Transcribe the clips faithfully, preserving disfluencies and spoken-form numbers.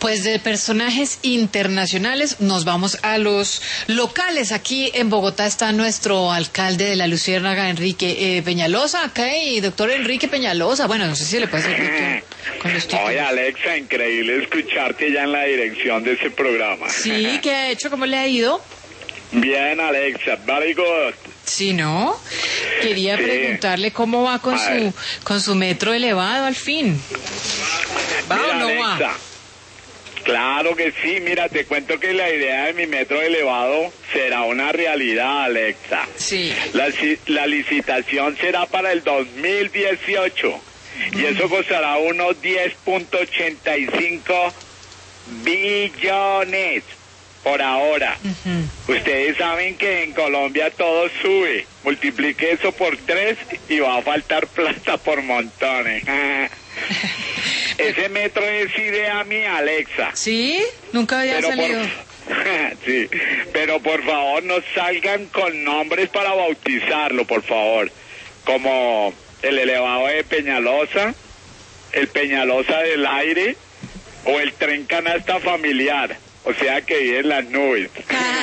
Pues de personajes internacionales nos vamos a los locales. Aquí en Bogotá está nuestro alcalde de la Luciérnaga, Enrique eh, Peñalosa. Acá y doctor Enrique Peñalosa. Bueno, no sé si le puede decir con los títulos. Oye, Alexa, increíble escucharte ya en la dirección de ese programa. Sí, ¿qué ha hecho? ¿Cómo le ha ido? Bien, Alexa, very good. Sí, ¿no? Quería sí. preguntarle cómo va con A su ver. con su metro elevado al fin. ¿Va Mira, o no Alexa, va? claro que sí. Mira, te cuento que la idea de mi metro elevado será una realidad, Alexa. Sí. La, la licitación será para el dos mil dieciocho y eso costará unos diez punto ochenta y cinco billones por ahora. Uh-huh. Ustedes saben que en Colombia todo sube. Multiplique eso por tres y va a faltar plata por montones. Ese metro es idea mía, Alexa. ¿Sí? Nunca había pero salido. Por... sí, pero por favor no salgan con nombres para bautizarlo, por favor. Como el elevado de Peñalosa, el Peñalosa del aire o el tren canasta familiar. O sea que vive en las nubes.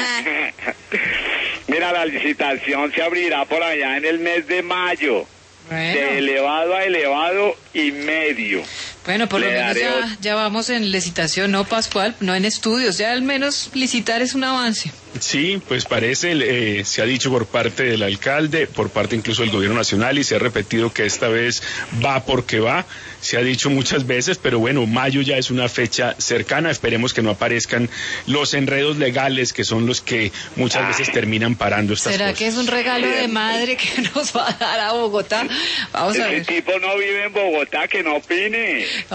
Mira, la licitación se abrirá por allá en el mes de mayo. Bueno. De elevado a elevado y medio. Bueno, por Le lo menos ya, ya vamos en licitación, ¿no, Pascual? No en estudios, ya al menos licitar es un avance. Sí, pues parece, eh, se ha dicho por parte del alcalde, por parte incluso del gobierno nacional, y se ha repetido que esta vez va porque va, se ha dicho muchas veces, pero bueno, mayo ya es una fecha cercana, esperemos que no aparezcan los enredos legales que son los que muchas Ay. veces terminan parando estas ¿Será cosas. que es un regalo de madre que nos va a dar a Bogotá? Vamos Ese a ver. Ese tipo no vive en Bogotá, que no opine.